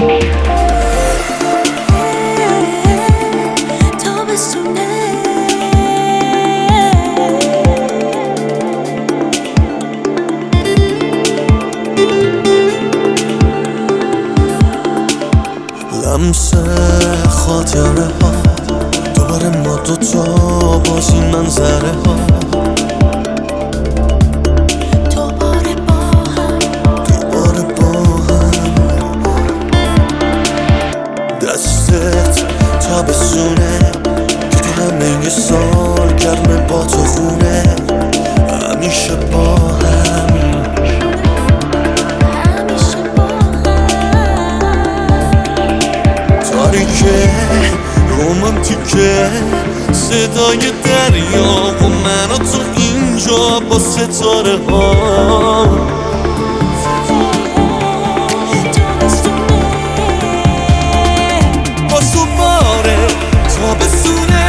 لمس خاطره ها دوباره ما دوتا باز این منظره ها دوباره با هم دستت تابستونه که تو همه سال گرمه با تو خونه همیشه با هم تاریکه رومانتیکه صدای دریا و من و تو اینجا با ستاره ها با تو باره تابستونه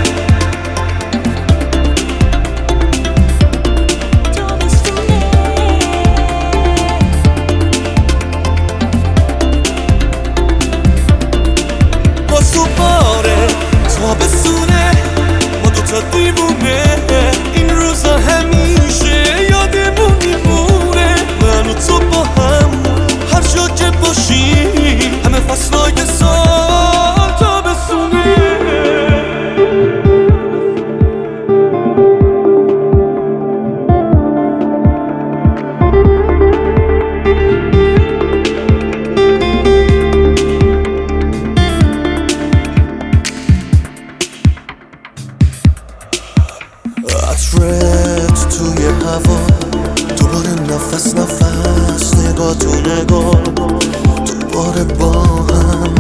تابستونه ما دوتا دیوونه این روزا همیشه یادمون میمونه من و تو با هم هر جا که باشیم همه فصلای سال تابستونه عطرت توی هوا دوباره نفس نگاه تو نگاه دوباره با هم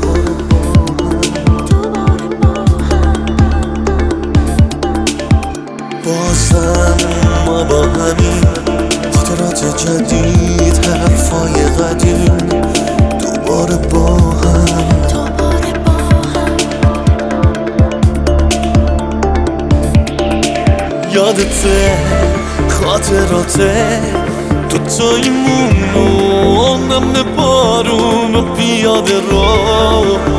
بازم ما با همین خاطرات جدید حرفای قدیم دوباره با هم یادته خاطراته دوتاییمون و نم بارون و پیاده رو